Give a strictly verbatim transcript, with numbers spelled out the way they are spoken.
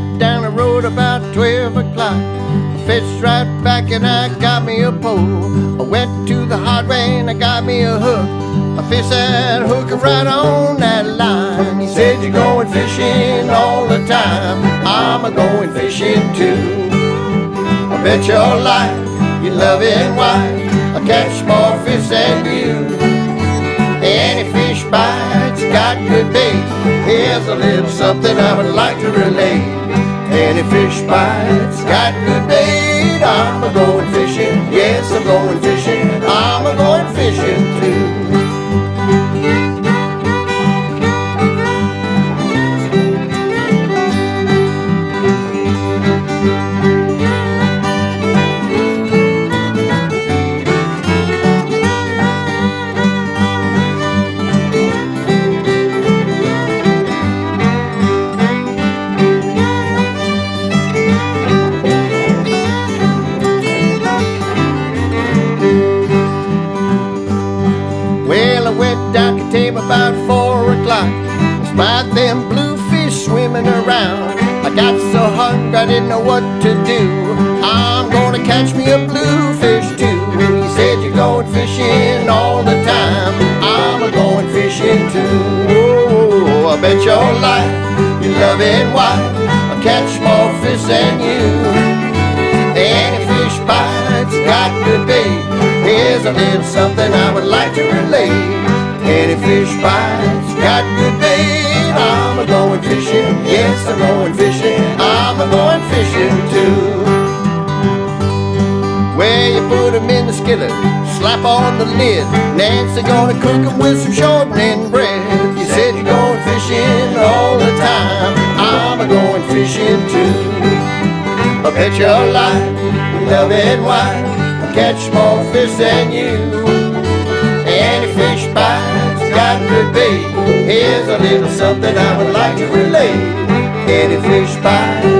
down the road about twelve o'clock. I fished right back and I got me a pole. I went to the hardware and I got me a hook. I fished that hook right on that line. He said, you're going fishing all the time. I'm a-going fishing too. I bet your life, your loving wife, I catch more fish than you. Any fish bites got good bait. Here's a little something I would like to relate. Any fish bites got good bait. I'm a-going fishing, yes, I'm going fishing. I'm a-going fishing too. Down the table about four o'clock. Spied them bluefish swimming around. I got so hungry I didn't know what to do. I'm gonna catch me a bluefish too. He said, you're going fishing all the time. I'm a-going fishing too. Oh, I bet your life, your loving wife, I'll catch more fish than you. Any fish bites got good bait. Here's a little something I would like to relate. Any fish bites got good bait. I'm a-going fishing, yes, I'm going fishing. I'm a-going fishing too. Well, you put 'em in the skillet, slap on the lid. Nancy gonna cook 'em with some shortening bread. You said you're going fishing all the time. I'm a-going fishing too. I bet your life, your loving wife, I'll catch more fish than you. Any fish bites got good bait. Here's a little something I would like to relate. Any fish bites